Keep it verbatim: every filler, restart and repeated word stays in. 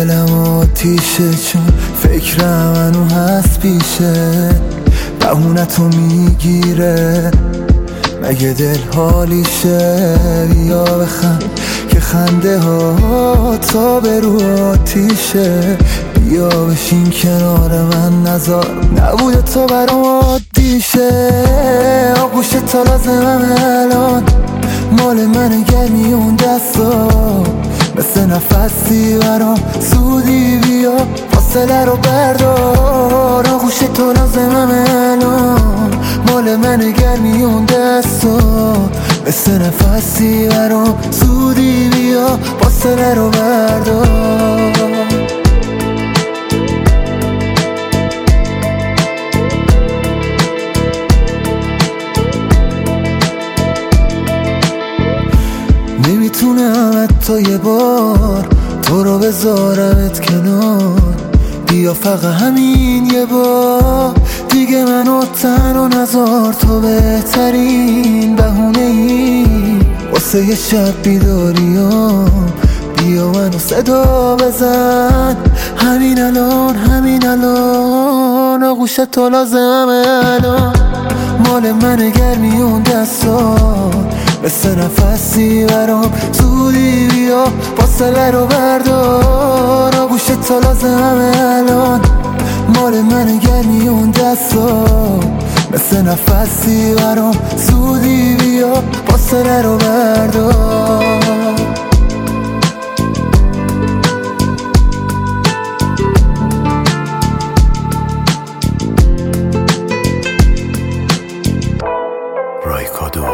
دلم آتیشه چون فکرم منو هست پیشه بهونتو میگیره مگه دل حالیشه بیا بخند که خنده ها تا به رو آتیشه بیا بشین کنار من نزار نبوده تو برام عادیشه آغوش تا لازمم الان مال من گرمی اون دستا مثل نفسی برام سودی بیا فاصله رو بردار آغوش تو لازمم الان مال من گرمی اون دستا مثل نفسی برام سودی بیا فاصله رو بردار نمیتونم حتی یه بار تو رو بذارمت کنار بیا فقط همین یه بار دیگه منو تنها نذار تو بهترین بهونه ای واسه یه شب بیداریام بیا منو صدا بزن همین الان همین الان آغوش تو لازمم الان مال من گرمی اون دستا مثل نفسی برام سودی بیا فاصله رو بردار آغوش تو لازمم الان مال من گرمی اون دستا مثل نفسی برام سودی بیا فاصله رو بردار رایکادو